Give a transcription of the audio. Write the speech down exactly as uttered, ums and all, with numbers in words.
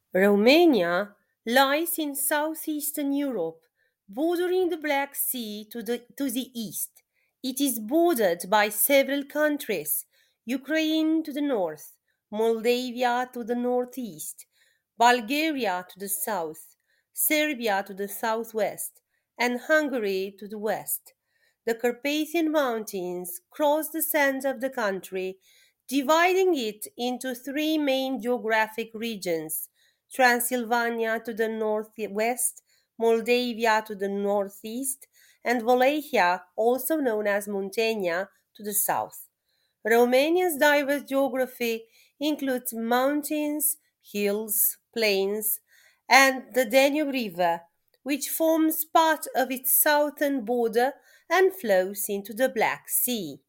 Romania lies in southeastern Europe, bordering the Black Sea to the, to the east. It is bordered by several countries: Ukraine to the north, Moldavia to the northeast, Bulgaria to the south, Serbia to the southwest, and Hungary to the west. The Carpathian Mountains cross the center of the country, dividing it into three main geographic regions: Transylvania to the northwest, Moldavia to the northeast, and Wallachia, also known as Muntenia, to the south. Romania's diverse geography includes mountains, hills, plains, and the Danube River, which forms part of its southern border and flows into the Black Sea.